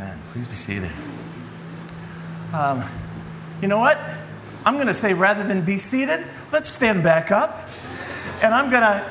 Amen. Please be seated. You know what? I'm going to say rather than be seated, let's stand back up. And I'm going to,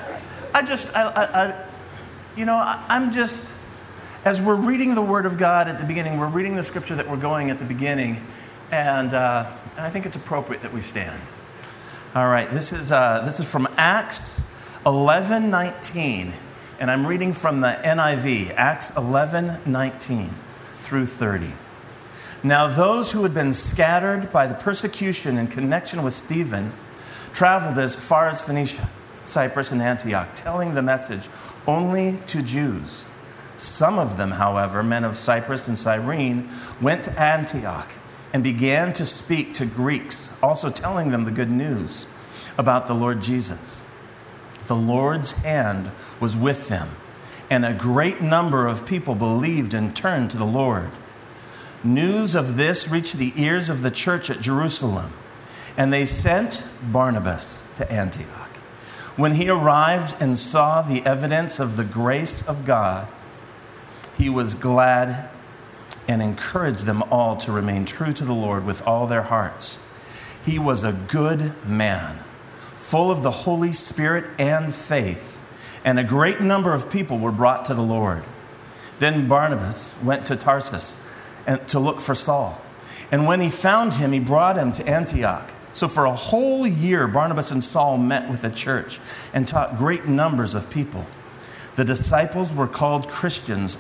I'm just, as we're reading the Word of God at the beginning, we're reading the scripture that we're going at the beginning, and I think it's appropriate that we stand. All right, this is from Acts 11:19, and I'm reading from the NIV, Acts 11:19 through 30. Now those who had been scattered by the persecution in connection with Stephen traveled as far as Phoenicia, Cyprus, and Antioch, telling the message only to Jews. Some of them, however, men of Cyprus and Cyrene, went to Antioch and began to speak to Greeks, also telling them the good news about the Lord Jesus. The Lord's hand was with them, and a great number of people believed and turned to the Lord. News of this reached the ears of the church at Jerusalem, and they sent Barnabas to Antioch. When he arrived and saw the evidence of the grace of God, he was glad and encouraged them all to remain true to the Lord with all their hearts. He was a good man, full of the Holy Spirit and faith, and a great number of people were brought to the Lord. Then Barnabas went to Tarsus to look for Saul. And when he found him, he brought him to Antioch. So for a whole year, Barnabas and Saul met with the church and taught great numbers of people. The disciples were called Christians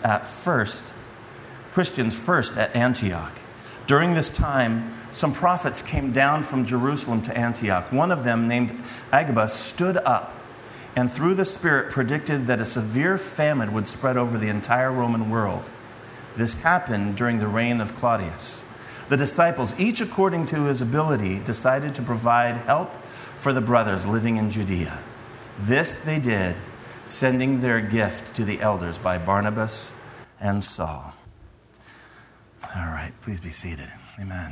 first at Antioch. During this time, some prophets came down from Jerusalem to Antioch. One of them, named Agabus, stood up and through the Spirit predicted that a severe famine would spread over the entire Roman world. This happened during the reign of Claudius. The disciples, each according to his ability, decided to provide help for the brothers living in Judea. This they did, sending their gift to the elders by Barnabas and Saul. All right, please be seated. Amen.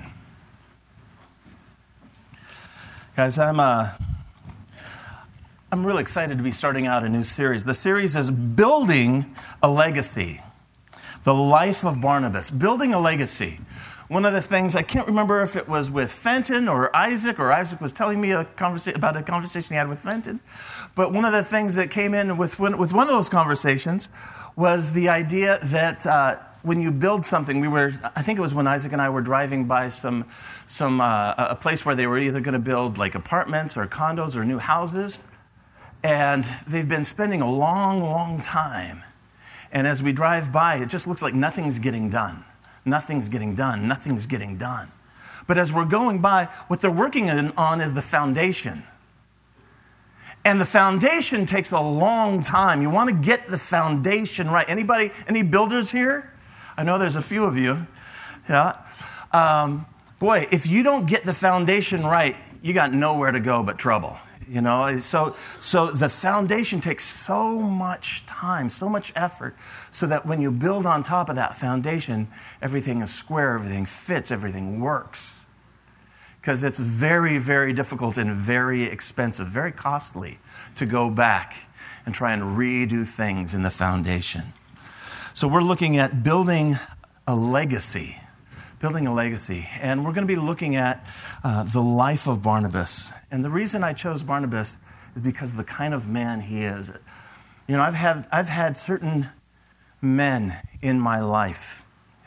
Guys, I'm really excited to be starting out a new series. The series is Building a Legacy. The life of Barnabas, building a legacy. One of the things, I can't remember if it was with Fenton or Isaac was telling me about a conversation he had with Fenton. But one of the things that came in with one of those conversations was the idea that when you build something, I think it was when Isaac and I were driving by a place where they were either going to build like apartments or condos or new houses. And they've been spending a long, long time. And as we drive by, it just looks like nothing's getting done. Nothing's getting done. Nothing's getting done. But as we're going by, what they're working on is the foundation. And the foundation takes a long time. You want to get the foundation right. Anybody, any builders here? I know there's a few of you. Yeah. Boy, if you don't get the foundation right, you got nowhere to go but trouble. You know, so the foundation takes so much time, so much effort, so that when you build on top of that foundation, everything is square, everything fits, everything works. Because it's very, very difficult and very expensive, very costly to go back and try and redo things in the foundation. So we're looking at building a legacy. Building a legacy. And we're going to be looking at the life of Barnabas. And the reason I chose Barnabas is because of the kind of man he is. You know, I've had certain men in my life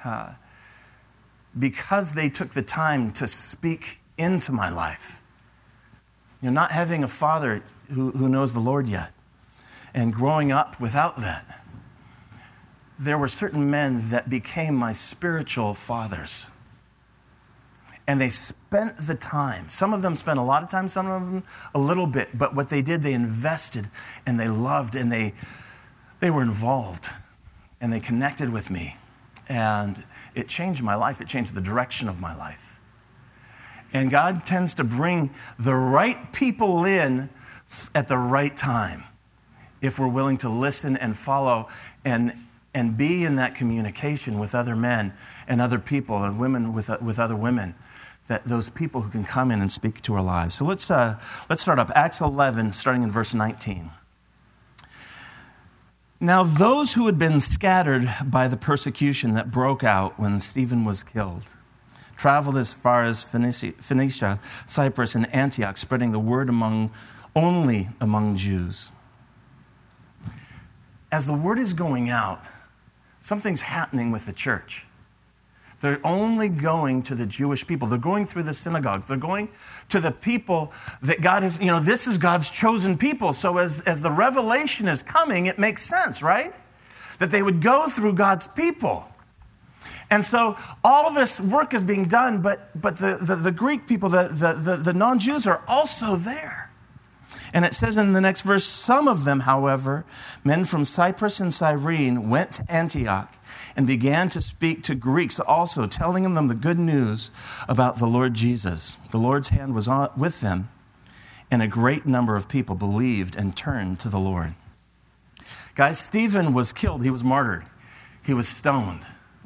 because they took the time to speak into my life. You know, not having a father who knows the Lord yet and growing up without that. There were certain men that became my spiritual fathers. And they spent the time. Some of them spent a lot of time, some of them a little bit. But what they did, they invested and they loved and they were involved. And they connected with me. And it changed my life. It changed the direction of my life. And God tends to bring the right people in at the right time if we're willing to listen and follow and be in that communication with other men and other people and women with other women, that those people who can come in and speak to our lives. So let's start up. Acts 11, starting in verse 19. Now, those who had been scattered by the persecution that broke out when Stephen was killed traveled as far as Phoenicia, Cyprus, and Antioch, spreading the word only among Jews. As the word is going out, something's happening with the church. They're only going to the Jewish people. They're going through the synagogues. They're going to the people that God has, this is God's chosen people. So as the revelation is coming, it makes sense, right? That they would go through God's people. And so all this work is being done, but the Greek people, the non-Jews are also there. And it says in the next verse, some of them, however, men from Cyprus and Cyrene, went to Antioch and began to speak to Greeks also, telling them the good news about the Lord Jesus. The Lord's hand was with them, and a great number of people believed and turned to the Lord. Guys, Stephen was killed. He was martyred. He was stoned.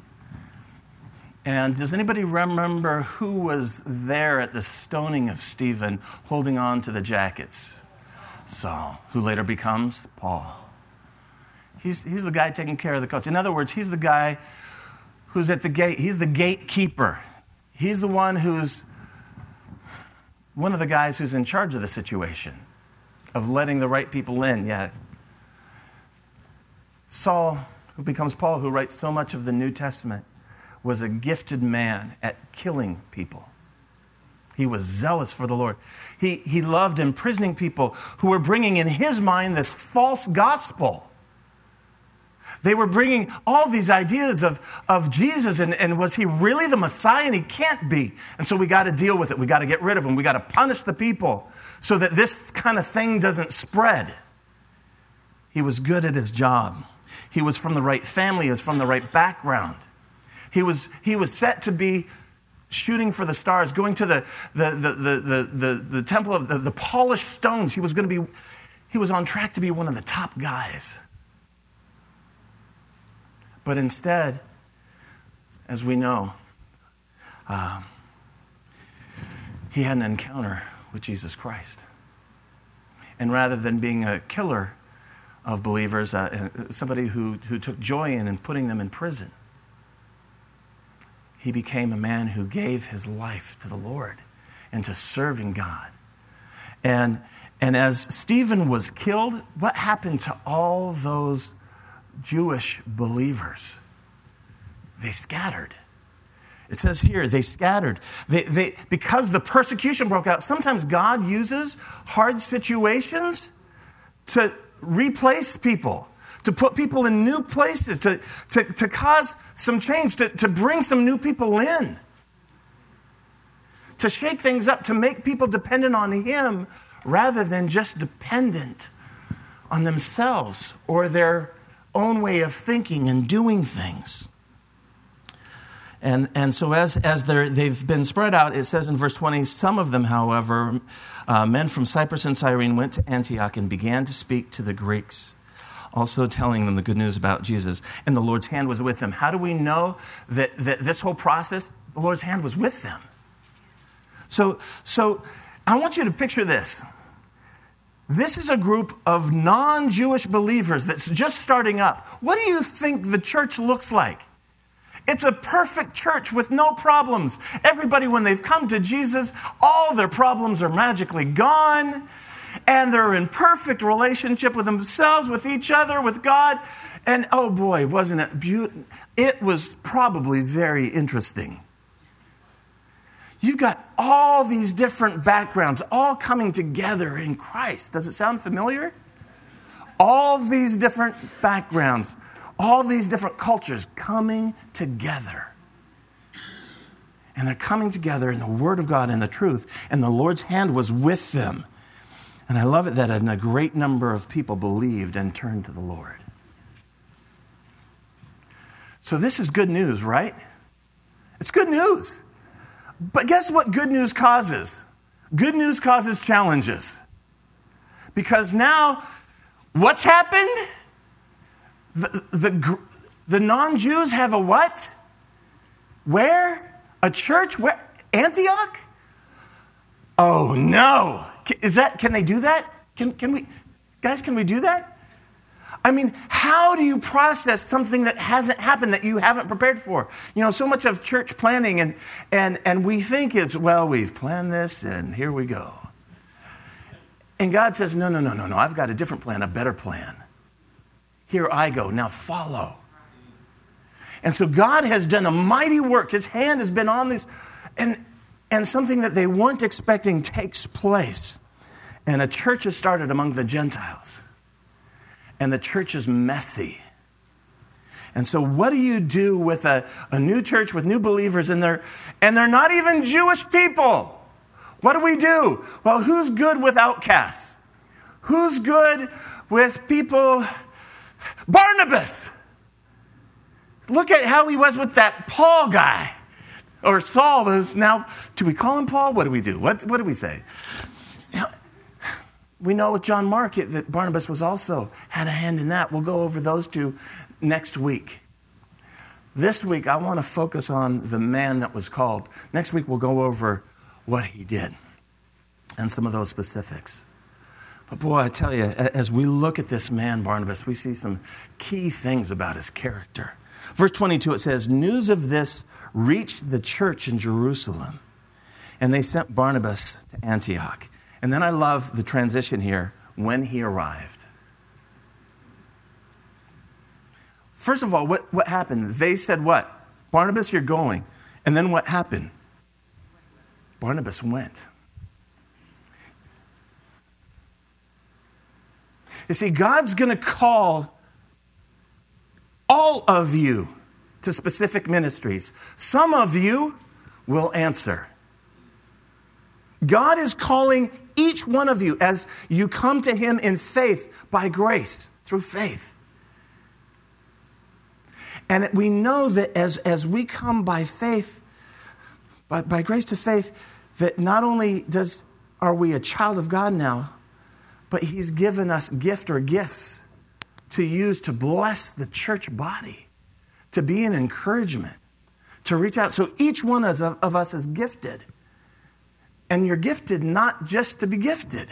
And does anybody remember who was there at the stoning of Stephen holding on to the jackets? Saul, who later becomes Paul. He's the guy taking care of the coast. In other words, he's the guy who's at the gate. He's the gatekeeper. He's the one who's one of the guys who's in charge of the situation, of letting the right people in. Yeah. Saul, who becomes Paul, who writes so much of the New Testament, was a gifted man at killing people. He was zealous for the Lord. He loved imprisoning people who were bringing in his mind this false gospel. They were bringing all these ideas of Jesus, and was he really the Messiah? And he can't be. And so we got to deal with it. We got to get rid of him. We got to punish the people so that this kind of thing doesn't spread. He was good at his job. He was from the right family. He was from the right background. He was set to be shooting for the stars, going to the temple of the polished stones. He was on track to be one of the top guys. But instead, as we know, he had an encounter with Jesus Christ. And rather than being a killer of believers, somebody who took joy in and putting them in prison, he became a man who gave his life to the Lord and to serving God. And as Stephen was killed, what happened to all those Jewish believers? They scattered. It says here, they scattered. They because the persecution broke out. Sometimes God uses hard situations to replace people, to put people in new places, to cause some change, to bring some new people in, to shake things up, to make people dependent on him rather than just dependent on themselves or their own way of thinking and doing things. And so as they've been spread out, it says in verse 20, some of them, however, men from Cyprus and Cyrene, went to Antioch and began to speak to the Greeks, also telling them the good news about Jesus. And the Lord's hand was with them. How do we know that this whole process, the Lord's hand was with them? So I want you to picture this. This is a group of non-Jewish believers that's just starting up. What do you think the church looks like? It's a perfect church with no problems. Everybody, when they've come to Jesus, all their problems are magically gone. And they're in perfect relationship with themselves, with each other, with God. And oh boy, wasn't it beautiful? It was probably very interesting. You've got all these different backgrounds all coming together in Christ. Does it sound familiar? All these different backgrounds, all these different cultures coming together. And they're coming together in the Word of God and the truth. And the Lord's hand was with them. And I love it that a great number of people believed and turned to the Lord. So this is good news, right? It's good news. But guess what good news causes? Good news causes challenges. Because now, what's happened? The non-Jews have a what? Where? A church? Where? Antioch? Oh no. Can they do that? Can we, guys, can we do that? I mean, how do you process something that hasn't happened, that you haven't prepared for? You know, so much of church planning and we think it's, well, we've planned this and here we go. And God says, no, I've got a different plan, a better plan. Here I go, now follow. And so God has done a mighty work. His hand has been on this, and something that they weren't expecting takes place. And a church has started among the Gentiles. And the church is messy. And so what do you do with a new church with new believers and they're not even Jewish people? What do? Well, who's good with outcasts? Who's good with people? Barnabas. Look at how he was with that Paul guy. Or Saul, who's now, do we call him Paul? What do we do? What do we say? You know, we know with John Mark that Barnabas was also had a hand in that. We'll go over those two next week. This week, I want to focus on the man that was called. Next week, we'll go over what he did and some of those specifics. But boy, I tell you, as we look at this man, Barnabas, we see some key things about his character. Verse 22, it says, news of this reached the church in Jerusalem, and they sent Barnabas to Antioch. And then I love the transition here, when he arrived. First of all, what happened? They said what? Barnabas, you're going. And then what happened? Barnabas went. You see, God's going to call all of you to specific ministries. Some of you will answer. God is calling each one of you as you come to him in faith, by grace, through faith. And we know that as we come by faith, by grace to faith, that not only are we a child of God now, but he's given us gifts to use to bless the church body, to be an encouragement, to reach out. So each one of us is gifted. And you're gifted not just to be gifted.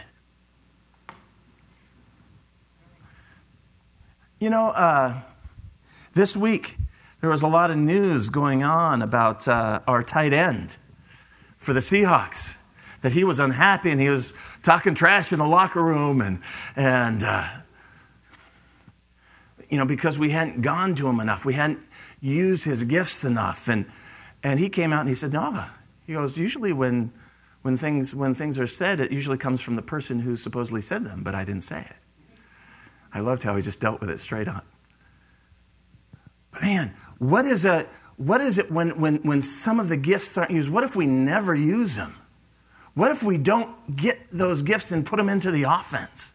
You know, this week there was a lot of news going on about our tight end for the Seahawks, that he was unhappy and he was talking trash in the locker room and you know, because we hadn't gone to him enough, we hadn't used his gifts enough, and he came out and he said, no, he goes, usually when things are said, it usually comes from the person who supposedly said them, but I didn't say it. I loved how he just dealt with it straight on. But man, what is it when some of the gifts aren't used? What if we never use them? What if we don't get those gifts and put them into the offense?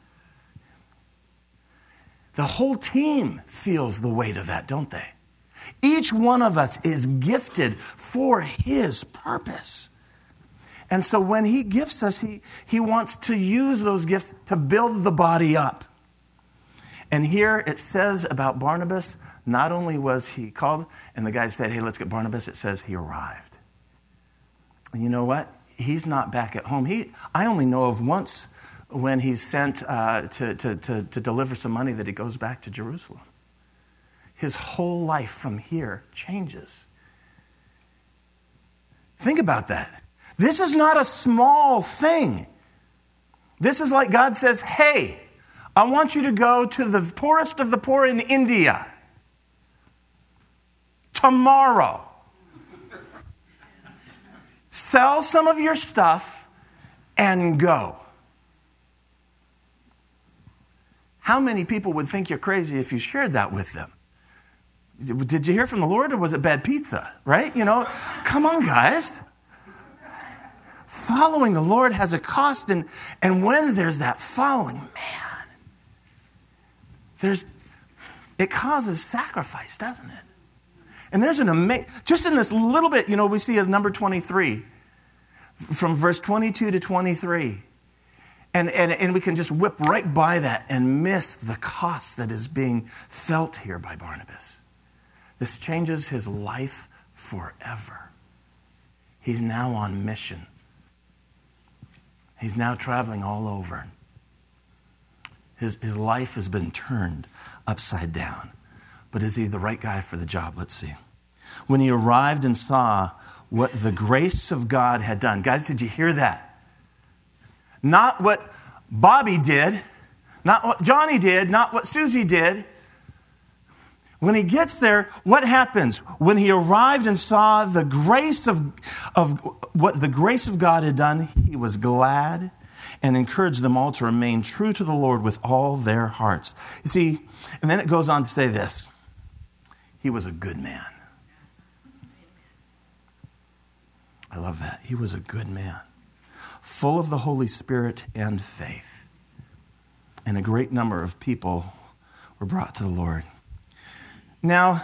The whole team feels the weight of that, don't they? Each one of us is gifted for his purpose. And so when he gifts us, he wants to use those gifts to build the body up. And here it says about Barnabas, not only was he called, and the guy said, hey, let's get Barnabas, it says he arrived. And you know what? He's not back at home. I only know of once when he's sent to deliver some money that he goes back to Jerusalem. His whole life from here changes. Think about that. This is not a small thing. This is like God says, hey, I want you to go to the poorest of the poor in India tomorrow. Sell some of your stuff and go. How many people would think you're crazy if you shared that with them? Did you hear from the Lord, or was it bad pizza? Right? You know, come on, guys. Following the Lord has a cost, and when there's that following, man, it causes sacrifice, doesn't it? And there's just in this little bit, you know, we see a number 23, from verse 22 to 23. And we can just whip right by that and miss the cost that is being felt here by Barnabas. This changes his life forever. He's now on mission. He's now traveling all over. His life has been turned upside down. But is he the right guy for the job? Let's see. When he arrived and saw what the grace of God had done. Guys, did you hear that? Not what Bobby did, not what Johnny did, not what Susie did. When he gets there, what happens? When he arrived and saw the grace of what the grace of God had done, he was glad and encouraged them all to remain true to the Lord with all their hearts. You see, and then it goes on to say this. He was a good man. I love that. He was a good man, full of the Holy Spirit and faith. And a great number of people were brought to the Lord. Now,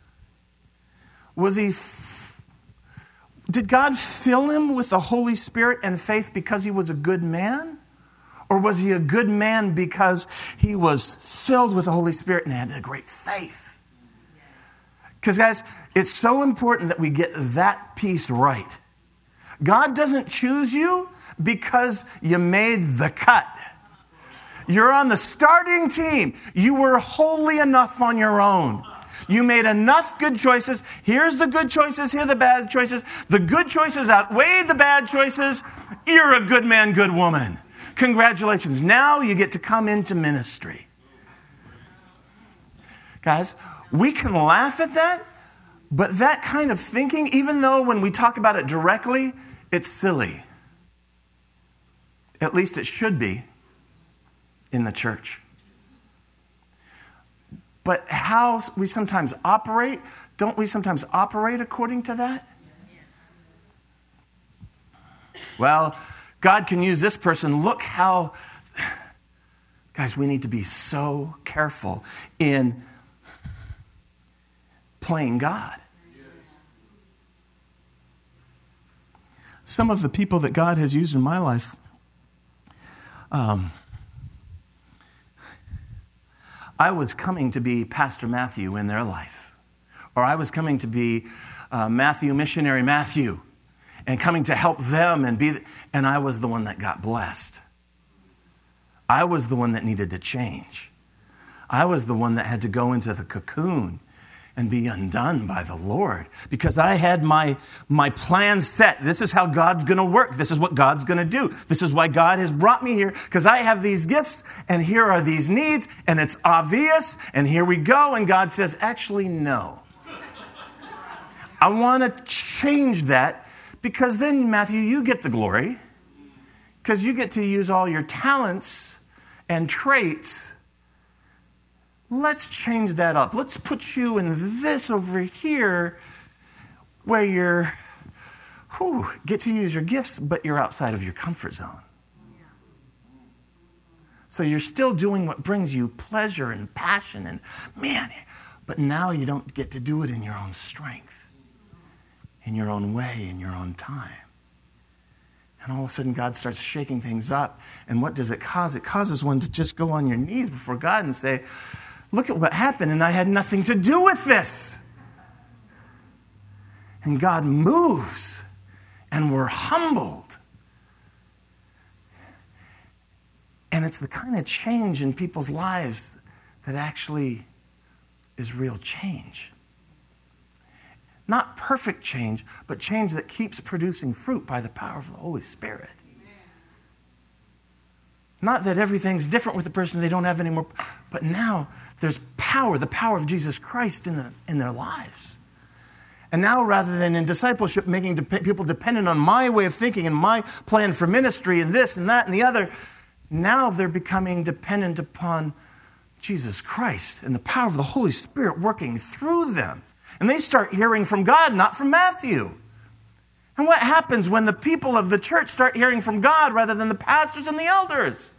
did God fill him with the Holy Spirit and faith because he was a good man? Or was he a good man because he was filled with the Holy Spirit and had a great faith? Because, guys, it's so important that we get that piece right. God doesn't choose you because you made the cut. You're on the starting team. You were holy enough on your own. You made enough good choices. Here's the good choices. Here are the bad choices. The good choices outweighed the bad choices. You're a good man, good woman. Congratulations. Now you get to come into ministry. Guys, we can laugh at that, but that kind of thinking, even though when we talk about it directly, it's silly. At least it should be in the church. But how we sometimes operate, don't we sometimes operate according to that? Well, God can use this person. Look how, guys, we need to be so careful in playing God. Some of the people that God has used in my life, I was coming to be Pastor Matthew in their life. Or I was coming to be Matthew, missionary Matthew, and coming to help them and I was the one that got blessed. I was the one that needed to change. I was the one that had to go into the cocoon and be undone by the Lord because I had my plan set. This is how God's going to work. This is what God's going to do. This is why God has brought me here because I have these gifts and here are these needs and it's obvious and here we go. And God says, actually, no. I want to change that because then, Matthew, you get the glory because you get to use all your talents and traits. Let's change that up. Let's put you in this over here where you're, get to use your gifts, but you're outside of your comfort zone. So you're still doing what brings you pleasure and passion and, but now you don't get to do it in your own strength, in your own way, in your own time. And all of a sudden, God starts shaking things up. And what does it cause? It causes one to just go on your knees before God and say, look at what happened, and I had nothing to do with this. And God moves, and we're humbled. And it's the kind of change in people's lives that actually is real change. Not perfect change, but change that keeps producing fruit by the power of the Holy Spirit. Not that everything's different with the person, they don't have any more, but now there's power, the power of Jesus Christ in their lives. And now rather than in discipleship making people dependent on my way of thinking and my plan for ministry and this and that and the other, now they're becoming dependent upon Jesus Christ and the power of the Holy Spirit working through them. And they start hearing from God, not from Matthew. And what happens when the people of the church start hearing from God rather than the pastors and the elders?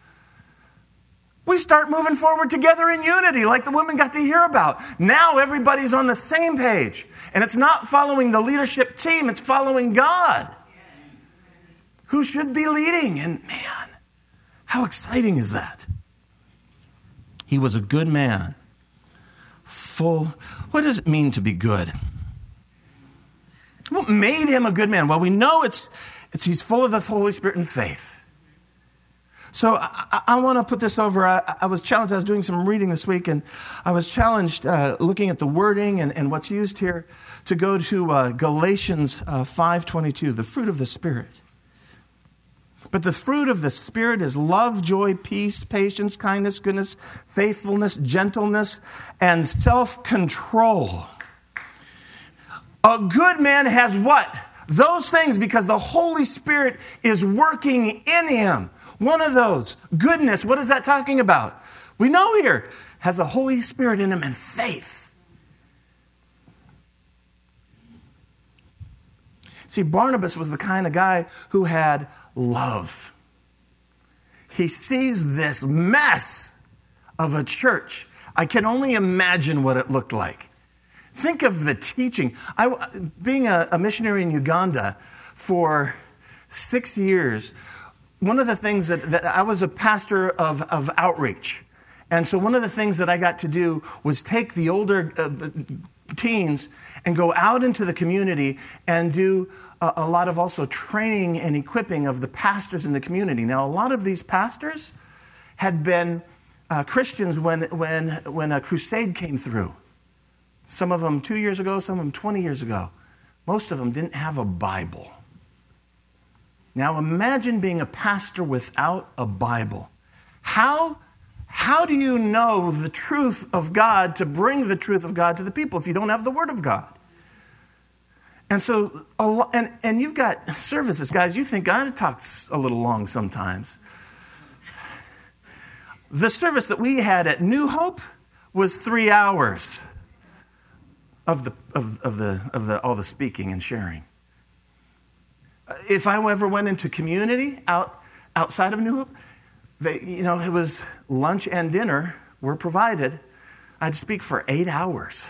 We start moving forward together in unity like the women got to hear about. Now everybody's on the same page. And it's not following the leadership team, it's following God, who should be leading. And man, how exciting is that? He was a good man. What does it mean to be good? What made him a good man? Well, we know he's full of the Holy Spirit and faith. So I want to put this over. I was challenged. I was doing some reading this week, and I was challenged looking at the wording and what's used here to go to Galatians 5:22, the fruit of the Spirit. But the fruit of the Spirit is love, joy, peace, patience, kindness, goodness, faithfulness, gentleness, and self-control. A good man has what? Those things, because the Holy Spirit is working in him. One of those, goodness, what is that talking about? We know here, has the Holy Spirit in him and faith. See, Barnabas was the kind of guy who had love. He sees this mess of a church. I can only imagine what it looked like. Think of the teaching. Being a missionary in Uganda for 6 years, one of the things that I was a pastor of outreach. And so one of the things that I got to do was take the older teens and go out into the community and do a lot of also training and equipping of the pastors in the community. Now, a lot of these pastors had been Christians when a crusade came through. Some of them 2 years ago, some of them 20 years ago. Most of them didn't have a Bible. Now imagine being a pastor without a Bible. How do you know the truth of God to bring the truth of God to the people if you don't have the Word of God? And so, and you've got services, guys, you think God talks a little long sometimes. The service that we had at New Hope was 3 hours of all the speaking and sharing. If I ever went into community outside of New Hope, it was lunch and dinner were provided. I'd speak for 8 hours.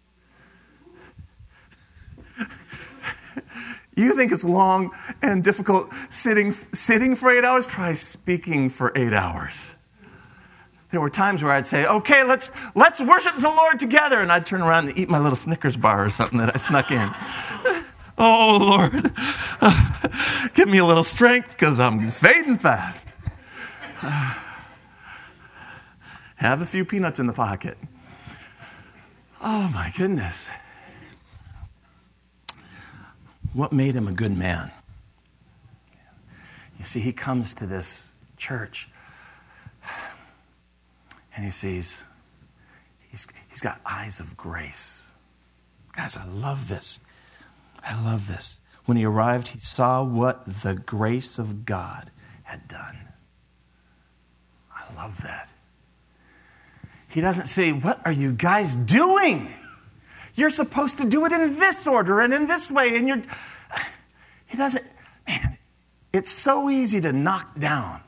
You think it's long and difficult sitting for 8 hours? Try speaking for 8 hours. There were times where I'd say, okay, let's worship the Lord together. And I'd turn around and eat my little Snickers bar or something that I snuck in. Oh, Lord, give me a little strength because I'm fading fast. Have a few peanuts in the pocket. Oh, my goodness. What made him a good man? You see, he comes to this church and he sees he's got eyes of grace. Guys, I love this. I love this. When he arrived, he saw what the grace of God had done. I love that. He doesn't say, what are you guys doing? You're supposed to do it in this order and in this way. And he doesn't, man, it's so easy to knock down.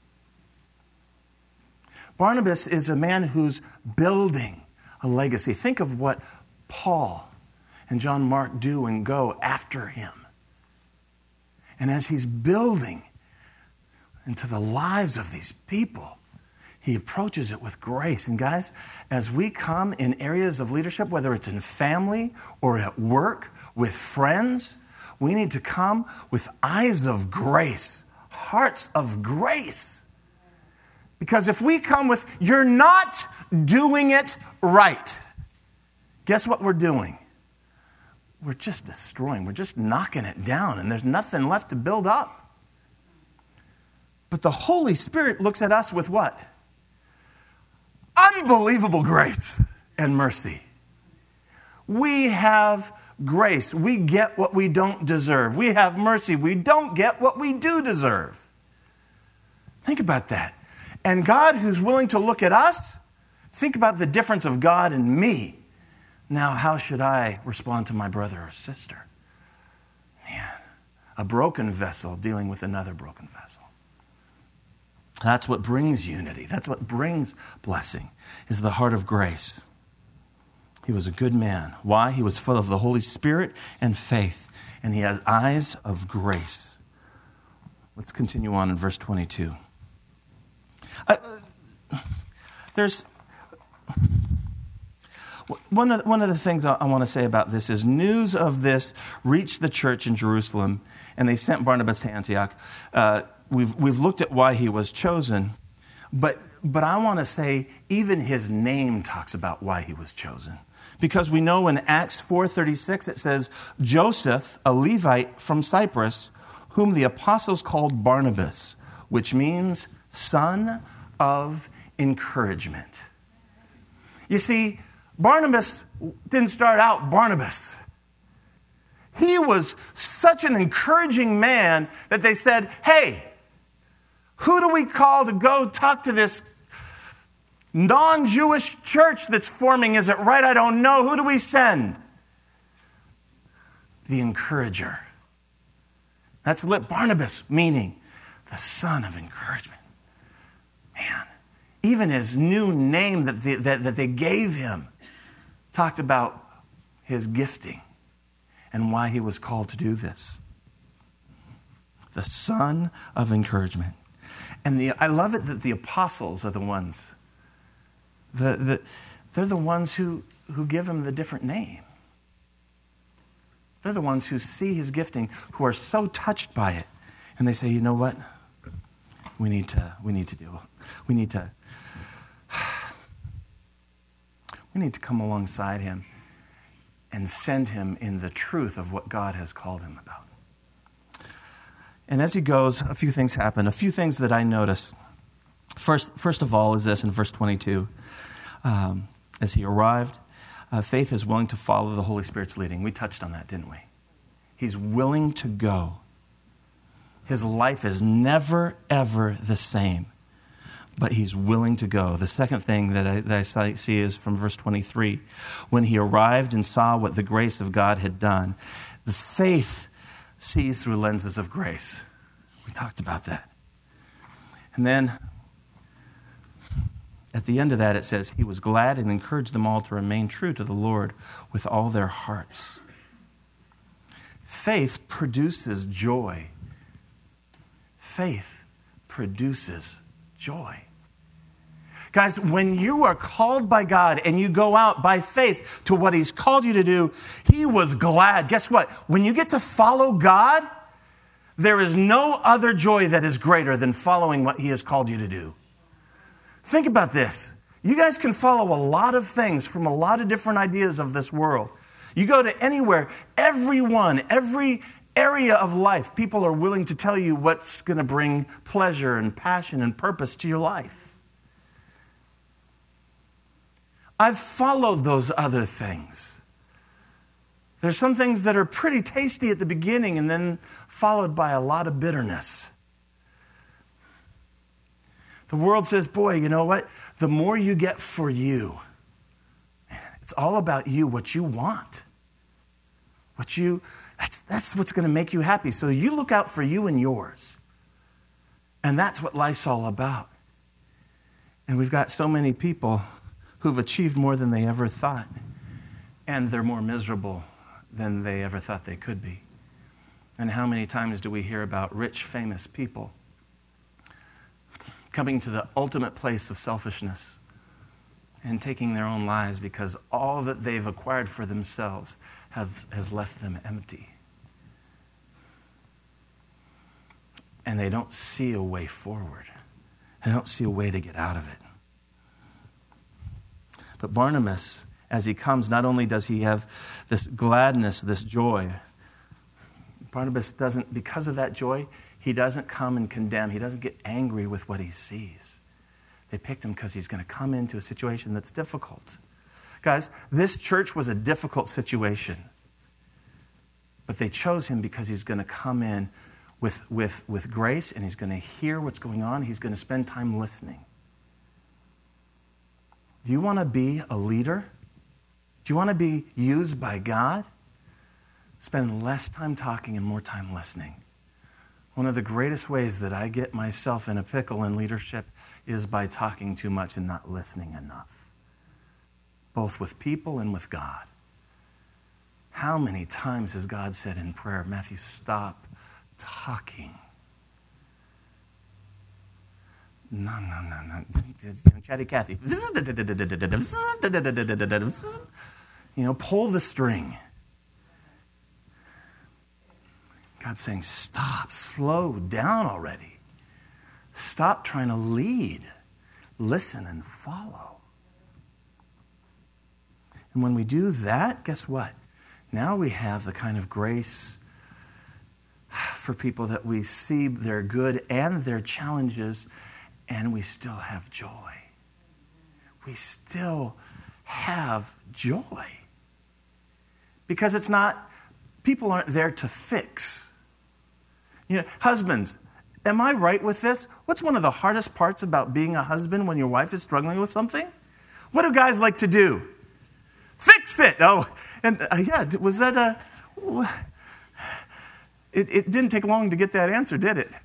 Barnabas is a man who's building a legacy. Think of what Paul and John Mark do and go after him. And as he's building into the lives of these people, he approaches it with grace. And guys, as we come in areas of leadership, whether it's in family or at work, with friends, we need to come with eyes of grace, hearts of grace. Because if we come with, you're not doing it right, guess what we're doing? We're just destroying. We're just knocking it down, and there's nothing left to build up. But the Holy Spirit looks at us with what? Unbelievable grace and mercy. We have grace. We get what we don't deserve. We have mercy. We don't get what we do deserve. Think about that. And God, who's willing to look at us, think about the difference of God and me. Now, how should I respond to my brother or sister? Man, a broken vessel dealing with another broken vessel. That's what brings unity. That's what brings blessing, is the heart of grace. He was a good man. Why? He was full of the Holy Spirit and faith, and he has eyes of grace. Let's continue on in verse 22. There's one of the things I want to say about this is news of this reached the church in Jerusalem, and they sent Barnabas to Antioch. we've looked at why he was chosen, but I want to say even his name talks about why he was chosen. Because we know in Acts 4:36 it says, Joseph, a Levite from Cyprus, whom the apostles called Barnabas, which means son of encouragement. You see, Barnabas didn't start out Barnabas. He was such an encouraging man that they said, hey, who do we call to go talk to this non-Jewish church that's forming? Is it right? I don't know. Who do we send? The encourager. That's Barnabas, meaning the son of encouragement. Man, even his new name that they gave him talked about his gifting and why he was called to do this. The son of encouragement. And I love it that the apostles are the ones. They're the ones who give him the different name. They're the ones who see his gifting, who are so touched by it. And they say, you know what? We need to come alongside him and send him in the truth of what God has called him about. And as he goes, a few things happen. A few things that I notice. First of all is this in verse 22. As he arrived, faith is willing to follow the Holy Spirit's leading. We touched on that, didn't we? He's willing to go. His life is never, ever the same, but he's willing to go. The second thing that I see is from verse 23. When he arrived and saw what the grace of God had done, the faith sees through lenses of grace. We talked about that. And then at the end of that, it says, he was glad and encouraged them all to remain true to the Lord with all their hearts. Faith produces joy. Faith produces joy. Guys, when you are called by God and you go out by faith to what he's called you to do, he was glad. Guess what? When you get to follow God, there is no other joy that is greater than following what he has called you to do. Think about this. You guys can follow a lot of things from a lot of different ideas of this world. You go to anywhere, every area of life, people are willing to tell you what's going to bring pleasure and passion and purpose to your life. I've followed those other things. There's some things that are pretty tasty at the beginning and then followed by a lot of bitterness. The world says, boy, you know what? The more you get for you, it's all about you, what you want. That's what's going to make you happy. So you look out for you and yours. And that's what life's all about. And we've got so many people who've achieved more than they ever thought. And they're more miserable than they ever thought they could be. And how many times do we hear about rich, famous people coming to the ultimate place of selfishness and taking their own lives because all that they've acquired for themselves has left them empty. And they don't see a way forward. They don't see a way to get out of it. But Barnabas, as he comes, not only does he have this gladness, this joy, Barnabas doesn't, because of that joy, he doesn't come and condemn. He doesn't get angry with what he sees. They picked him because he's going to come into a situation that's difficult. Guys, this church was a difficult situation. But they chose him because he's going to come in with grace and he's going to hear what's going on. He's going to spend time listening. Do you want to be a leader? Do you want to be used by God? Spend less time talking and more time listening. One of the greatest ways that I get myself in a pickle in leadership is by talking too much and not listening enough, both with people and with God. How many times has God said in prayer, Matthew, stop talking? No. Chatty Cathy. Pull the string. God's saying, stop, slow down already. Stop trying to lead. Listen and follow. And when we do that, guess what? Now we have the kind of grace for people that we see their good and their challenges, and we still have joy. We still have joy. Because it's not, people aren't there to fix. You know, husbands, am I right with this? What's one of the hardest parts about being a husband when your wife is struggling with something? What do guys like to do? Fix it! Oh, and was that a... It didn't take long to get that answer, did it?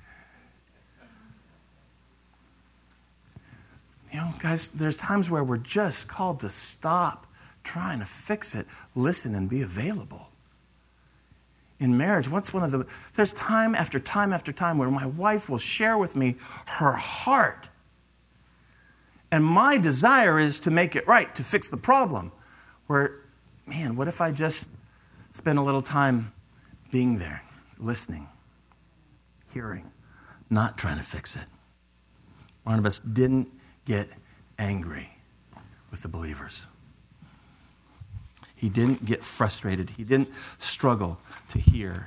You know, guys, there's times where we're just called to stop trying to fix it, listen, and be available. In marriage, there's time after time after time where my wife will share with me her heart. And my desire is to make it right, to fix the problem. Where, man, what if I just spend a little time being there, listening, hearing, not trying to fix it? Barnabas didn't get angry with the believers. He didn't get frustrated. He didn't struggle to hear.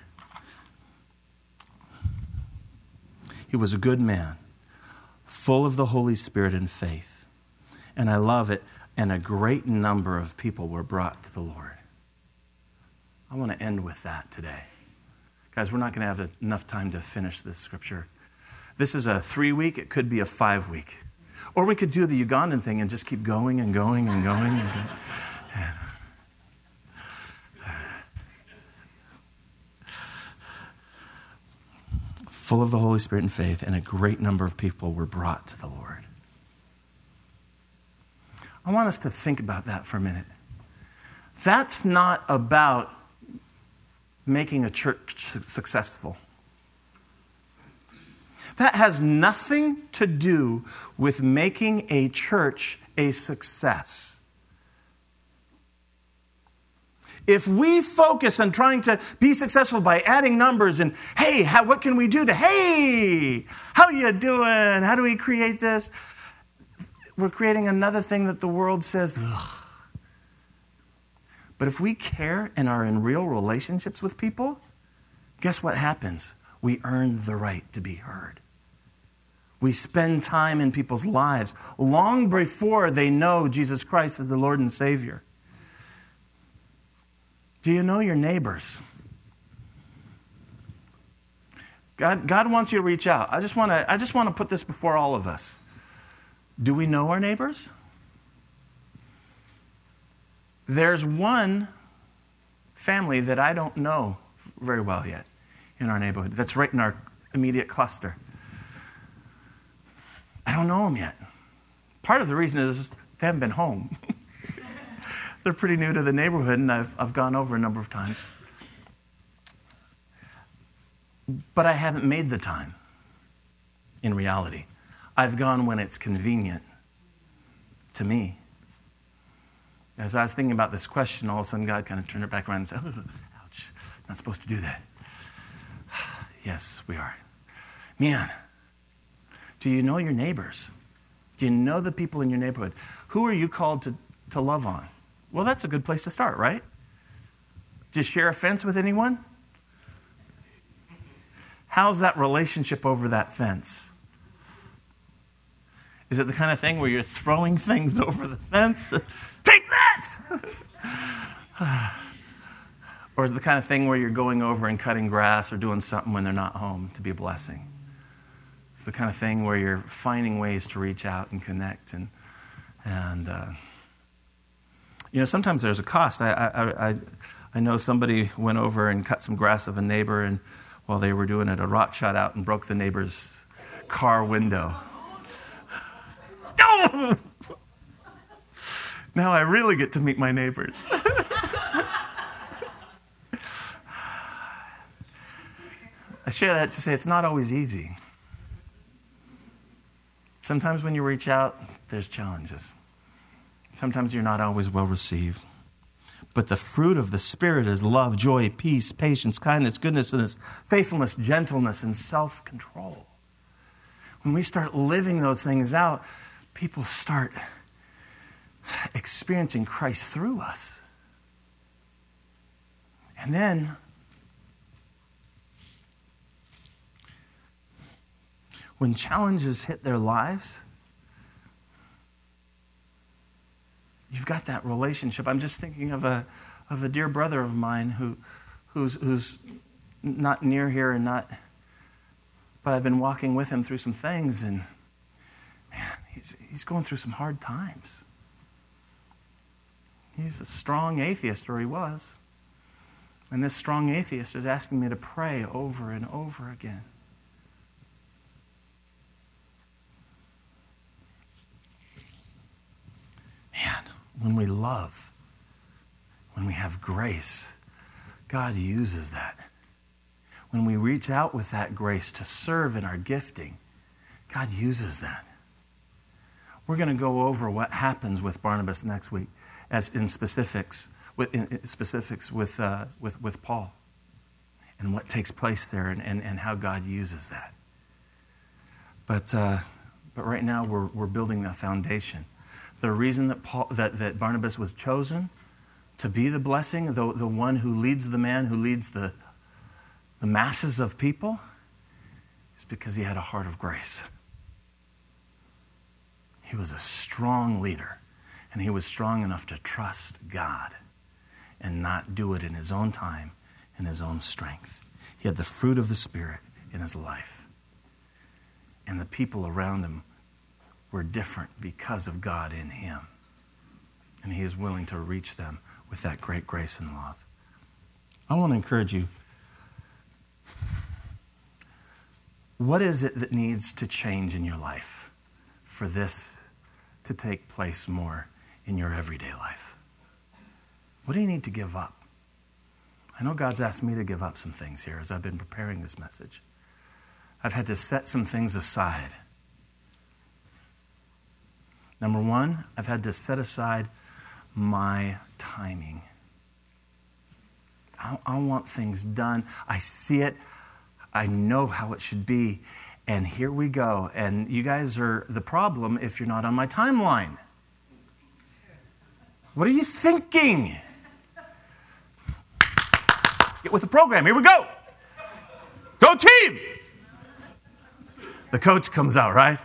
He was a good man, full of the Holy Spirit and faith. And I love it. And a great number of people were brought to the Lord. I want to end with that today. Guys, we're not going to have enough time to finish this scripture. This is a 3-week. It could be a 5-week. Or we could do the Ugandan thing and just keep going and going and going. And going. Full of the Holy Spirit and faith, and a great number of people were brought to the Lord. I want us to think about that for a minute. That's not about making a church successful. That has nothing to do with making a church a success. If we focus on trying to be successful by adding numbers and, hey, what can we do to, hey, how you doing? How do we create this? We're creating another thing that the world says, ugh. But if we care and are in real relationships with people, guess what happens? We earn the right to be heard. We spend time in people's lives long before they know Jesus Christ as the Lord and Savior. Do you know your neighbors? God wants you to reach out. I just want to put this before all of us. Do we know our neighbors? There's one family that I don't know very well yet in our neighborhood. That's right in our immediate cluster. I don't know them yet. Part of the reason is they haven't been home. They're pretty new to the neighborhood, and I've gone over a number of times. But I haven't made the time, in reality. Not gone when it's convenient to me. As I was thinking about this question, all of a sudden God kind of turned it back around and said, oh, ouch, not supposed to do that. Yes, we are. Man, do you know your neighbors? Do you know the people in your neighborhood? Who are you called to love on? Well, that's a good place to start, right? Just share a fence with anyone? How's that relationship over that fence? Is it the kind of thing where you're throwing things over the fence? Take that! Or is it the kind of thing where you're going over and cutting grass or doing something when they're not home to be a blessing? It's the kind of thing where you're finding ways to reach out and connect. And sometimes there's a cost. I know somebody went over and cut some grass of a neighbor, and while they were doing it, a rock shot out and broke the neighbor's car window. Oh! Now I really get to meet my neighbors. I share that to say it's not always easy. Sometimes when you reach out, there's challenges. Sometimes you're not always well received. But the fruit of the Spirit is love, joy, peace, patience, kindness, goodness, faithfulness, gentleness, and self-control. when we start living those things out, people start experiencing Christ through us. And then, when challenges hit their lives, you've got that relationship. I'm just thinking of a dear brother of mine who's not near here and not, but I've been walking with him through some things, and man, he's going through some hard times. He's a strong atheist, or he was. And this strong atheist is asking me to pray over and over again. Man, when we love, when we have grace, God uses that. When we reach out with that grace to serve in our gifting, God uses that. We're going to go over what happens with Barnabas next week, as in specifics with Paul, and what takes place there, and how God uses that. But right now we're building the foundation. The reason that Barnabas was chosen to be the blessing, the one who leads the man who leads the masses of people, is because he had a heart of grace. He was a strong leader, and he was strong enough to trust God and not do it in his own time, in his own strength. He had the fruit of the Spirit in his life. And the people around him were different because of God in him. And he is willing to reach them with that great grace and love. I want to encourage you. What is it that needs to change in your life for this to take place more in your everyday life? What do you need to give up? I know God's asked me to give up some things here as I've been preparing this message. I've had to set some things aside. Number one, I've had to set aside my timing. I want things done. I see it. I know how it should be. And here we go. And you guys are the problem if you're not on my timeline. What are you thinking? Get with the program. Here we go. Go team. The coach comes out, right?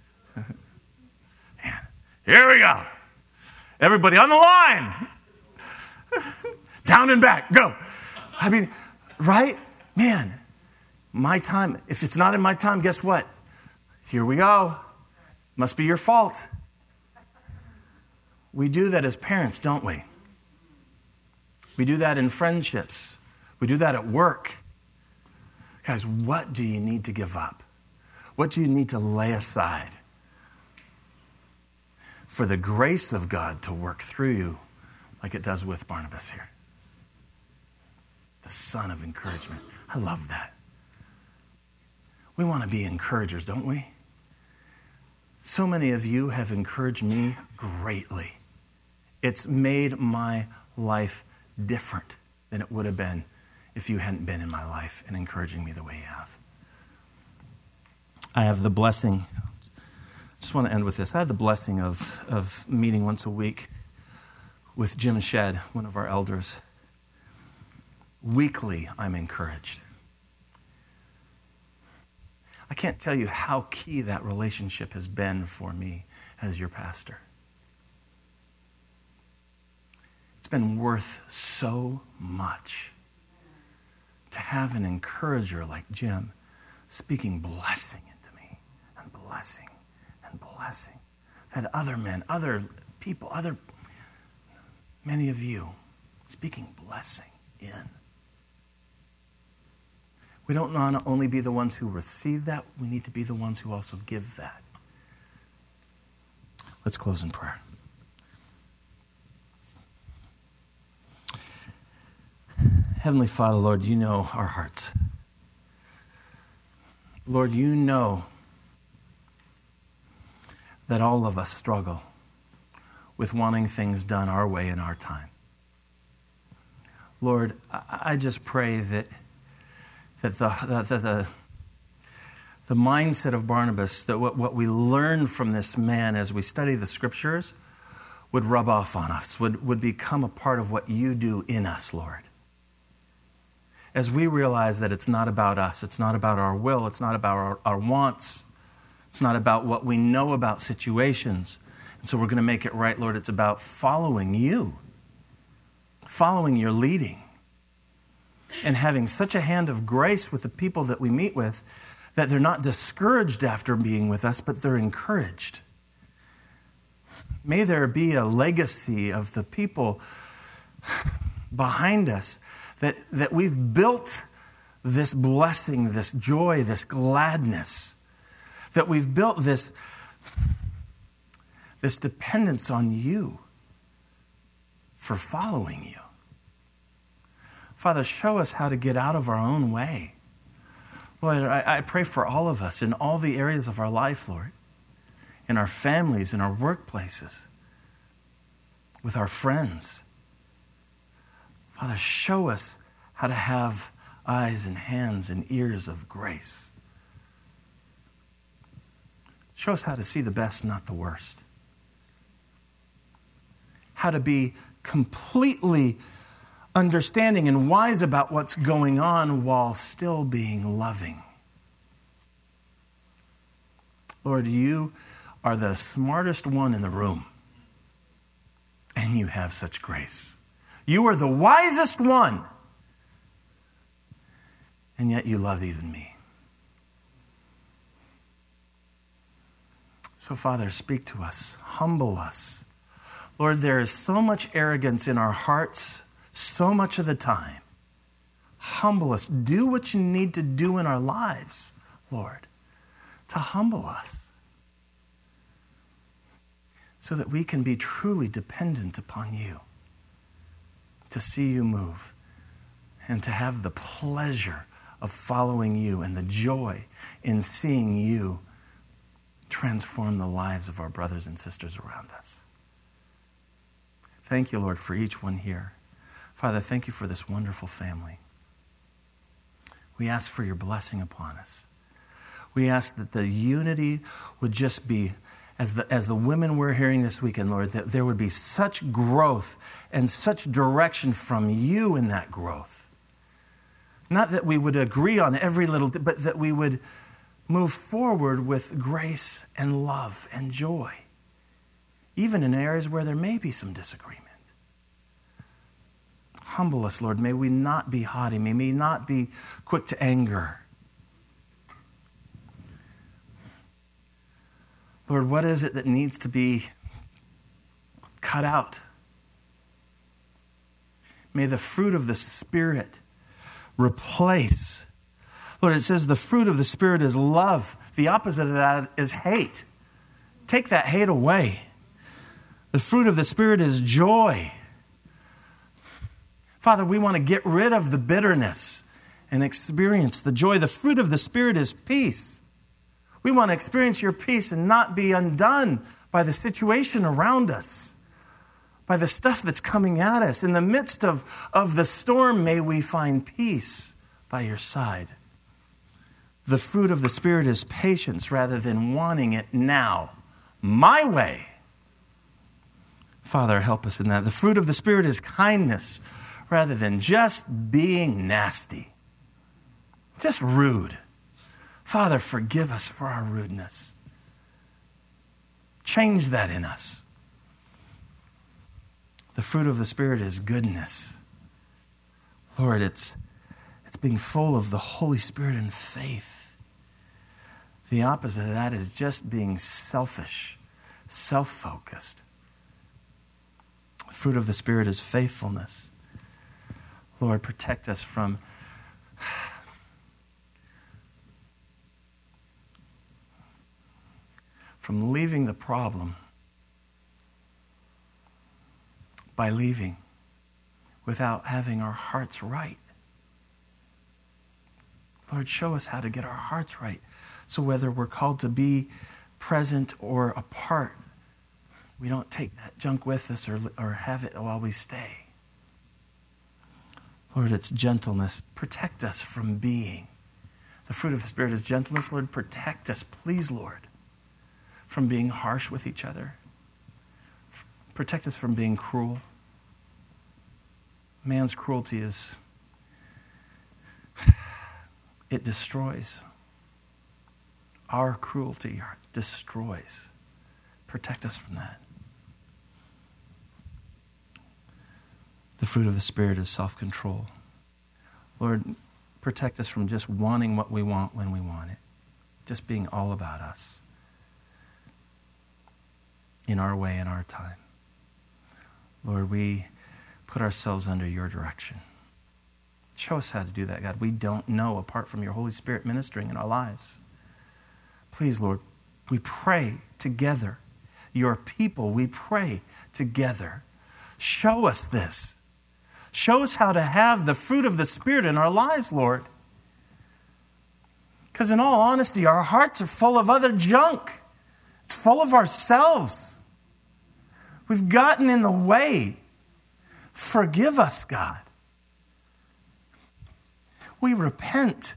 Man, here we go. Everybody on the line. Down and back. Go. I mean, right? Man, my time. If it's not in my time, guess what? Here we go. Must be your fault. We do that as parents, don't we? We do that in friendships. We do that at work. Guys, what do you need to give up? What do you need to lay aside for the grace of God to work through you like it does with Barnabas here? The son of encouragement. I love that. We want to be encouragers, don't we? So many of you have encouraged me greatly. It's made my life different than it would have been if you hadn't been in my life and encouraging me the way you have. I have the blessing, just want to end with this. I had the blessing of meeting once a week with Jim Shedd, one of our elders. Weekly, I'm encouraged. I can't tell you how key that relationship has been for me as your pastor. It's been worth so much to have an encourager like Jim speaking blessing into me, and blessing and blessing. I've had other men, other people, many of you speaking blessing in. We don't want to only be the ones who receive that, we need to be the ones who also give that. Let's close in prayer. Heavenly Father, Lord, you know our hearts. Lord, you know that all of us struggle with wanting things done our way in our time. Lord, I just pray that the the mindset of Barnabas, that what we learn from this man as we study the scriptures would rub off on us, would become a part of what you do in us, Lord. As we realize that it's not about us, it's not about our will, it's not about our wants, it's not about what we know about situations. And so we're going to make it right, Lord. It's about following you, following your leading, and having such a hand of grace with the people that we meet with that they're not discouraged after being with us, but they're encouraged. May there be a legacy of the people behind us that we've built this blessing, this joy, this gladness, that we've built this dependence on you for following you. Father, show us how to get out of our own way. Lord, I pray for all of us in all the areas of our life, Lord, in our families, in our workplaces, with our friends. Father, show us how to have eyes and hands and ears of grace. Show us how to see the best, not the worst. How to be completely understanding and wise about what's going on while still being loving. Lord, you are the smartest one in the room, and you have such grace. You are the wisest one, and yet you love even me. So, Father, speak to us, humble us. Lord, there is so much arrogance in our hearts so much of the time. Humble us. Do what you need to do in our lives, Lord, to humble us so that we can be truly dependent upon you, to see you move, and to have the pleasure of following you and the joy in seeing you transform the lives of our brothers and sisters around us. Thank you, Lord, for each one here. Father, thank you for this wonderful family. We ask for your blessing upon us. We ask that the unity would just be, as the women we're hearing this weekend, Lord, that there would be such growth and such direction from you in that growth. Not that we would agree on every little, but that we would move forward with grace and love and joy, even in areas where there may be some disagreement. Humble us, Lord. May we not be haughty. May we not be quick to anger. Lord, what is it that needs to be cut out? May the fruit of the Spirit replace. Lord, it says the fruit of the Spirit is love. The opposite of that is hate. Take that hate away. The fruit of the Spirit is joy. Father, we want to get rid of the bitterness and experience the joy. The fruit of the Spirit is peace. We want to experience your peace and not be undone by the situation around us, by the stuff that's coming at us. In the midst of the storm, may we find peace by your side. The fruit of the Spirit is patience rather than wanting it now, my way. Father, help us in that. The fruit of the Spirit is kindness rather than just being nasty, just rude. Father, forgive us for our rudeness. Change that in us. The fruit of the Spirit is goodness. Lord, it's being full of the Holy Spirit and faith. The opposite of that is just being selfish, self-focused. The fruit of the Spirit is faithfulness. Lord, protect us from leaving the problem by leaving without having our hearts right. Lord, show us how to get our hearts right. So whether we're called to be present or apart, we don't take that junk with us or have it while we stay. Lord, it's gentleness. Protect us from being The fruit of the Spirit is gentleness. Lord, protect us, please, Lord, from being harsh with each other. Protect us from being cruel. Man's cruelty it destroys. Our cruelty destroys. Protect us from that. The fruit of the Spirit is self-control. Lord, protect us from just wanting what we want when we want it. Just being all about us. In our way, in our time. Lord, we put ourselves under your direction. Show us how to do that, God. We don't know apart from your Holy Spirit ministering in our lives. Please, Lord, we pray together. Your people, we pray together. Show us this. Show us how to have the fruit of the Spirit in our lives, Lord. Because in all honesty, our hearts are full of other junk. It's full of ourselves. We've gotten in the way. Forgive us, God. We repent.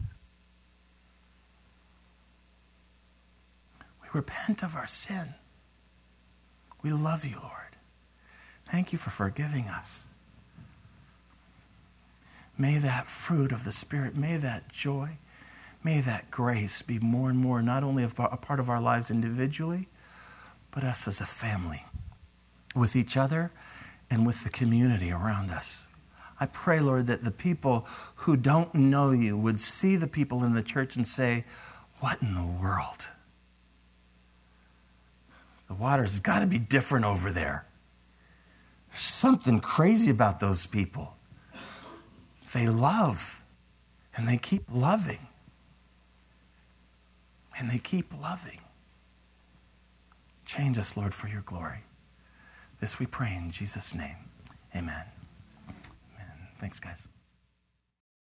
We repent of our sin. We love you, Lord. Thank you for forgiving us. May that fruit of the Spirit, may that joy, may that grace be more and more not only a part of our lives individually, but us as a family, with each other and with the community around us. I pray, Lord, that the people who don't know you would see the people in the church and say, what in the world? The water's got to be different over there. There's something crazy about those people. They love, and they keep loving. And they keep loving. Change us, Lord, for your glory. This we pray in Jesus' name. Amen. Amen. Thanks, guys.